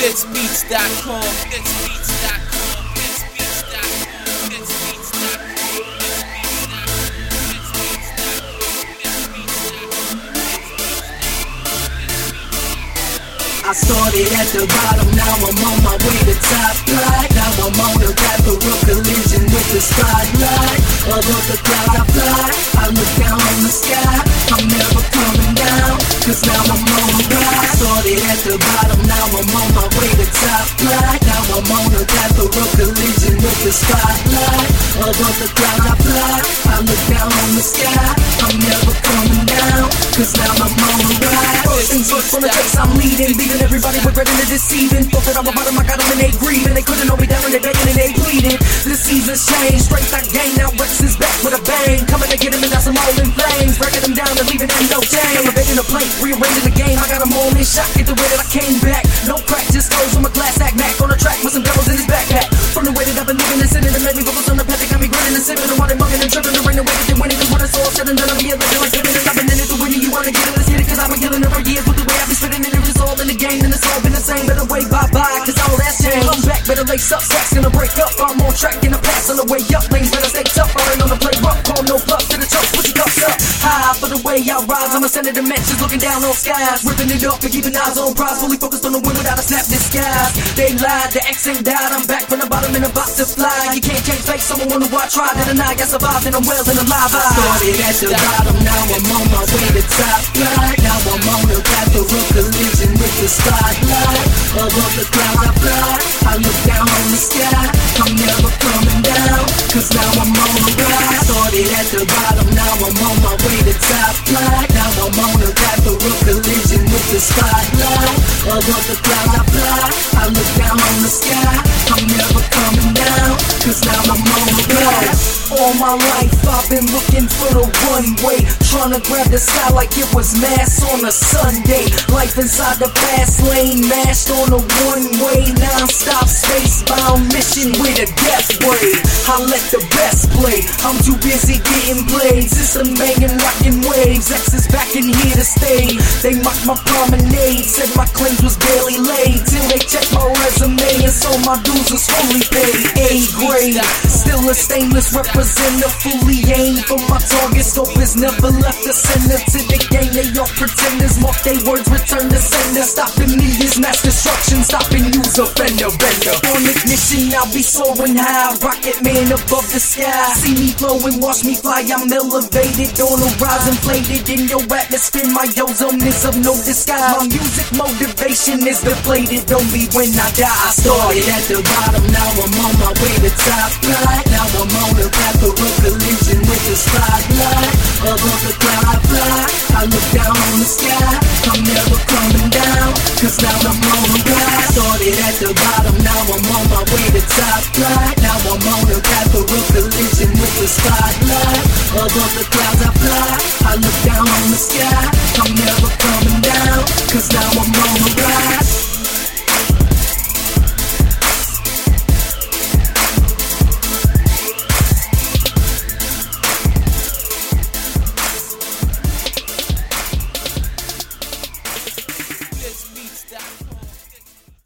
Blitzbeats.com. I started at the bottom, now I'm on my way to top flight. Now I'm on the path of a collision with the spotlight. Above the cloud I fly, I look down on the sky. I'm never coming down, cause now I'm on the ride. Started at the bottom, now I'm on my way to top flight. Now I'm on the path of a collision with the spotlight. Above the cloud I fly, I look down on the sky. I'm never coming down, cause now I'm on the ride. First things first, on the chase I'm leading everybody regretting the deceiving. Thought that I'm about them, I got them and they grieving. They couldn't hold me down and they begging and they pleading. The seasons change, strength I gain. Now Rex is back with a bang. Coming to get him and now some all in flames. Breaking them down and leaving them no change. Elevating the plate, rearranging the game. I got them all in shock, get the way that I came back. No crack, just goes from a glass act Mac on the track with some devils in his backpack. From the way that I've been living and sitting and made me focus on the path that got me grinning and sipping and wanting, mugging and tripping. The rain, the way that they winning and when it's all said and done, I'll be a legend like living and I've been in it to win it. You wanna get it, let's hit it, cause I've been killing it for years with the way I be spitting it. It's all in the game and it's all been the same, better way bye-bye, cause all that's changed. I'm back, better lace up, sacks gonna break up. I'm on track in the pass on the way up. Lanes better stay tough, I ain't on the play rough. Call no bluff to the truck, put your cups up high for the way I rise. I'm ascending dimensions, looking down on skies, ripping it up and keeping eyes on prize. Fully focused on the win without a snap disguise. They lied, the X ain't died. I'm back from the bottom and about to fly. You can't change fate, someone wonder why I tried and I got survived and I'm well and alive. I started at the bottom, now I'm on my way to top flight. Now I'm on the path of a collision with the spotlight. Above the cloud I fly, I look down on the sky. I'm never coming down, cause now I'm on the ride. Started at the bottom, now I'm on my way to top flight. Now I'm on the path of a collision with the spotlight. Above the cloud I fly, I look down on the sky. I'm never coming down, cause now I'm on the ride. All my life I've been looking for the one way, trying to grab the sky like it was mass on a Sunday. Life inside the fast lane, mashed on a one-way, non-stop space-bound mission with a death ray. I let the best play, I'm too busy getting played. System banging, rocking waves, X is back in here to stay. They mocked my promenade, said my claims was barely laid, till they checked my resume and saw my dues was fully paid. A-grade, still a stainless representative, fully aimed for my target. Scope is never left the center to the game. They all pretenders, mark they words, return the sender. Stopping me is mass destruction, stopping you's a fender bender. On ignition, I'll be soaring high, rocket man above the sky. See me flow and watch me fly, I'm elevated on a rise, inflated in your atmosphere. My ozone is of no disguise. My music motivation is deflated only when I die. I started at the bottom, now I'm on my way to top flight. Now I'm on the path of a collision with the spotlight. Above the cloud I fly, I look down on the sky. I'm never coming down, cause now I'm on the ride. Started at the bottom, now I'm on my way to top flight. Now I'm on the path of a collision with the spotlight. Above the clouds I fly, I look down on the sky. I'm never coming down, cause now I'm on the ride.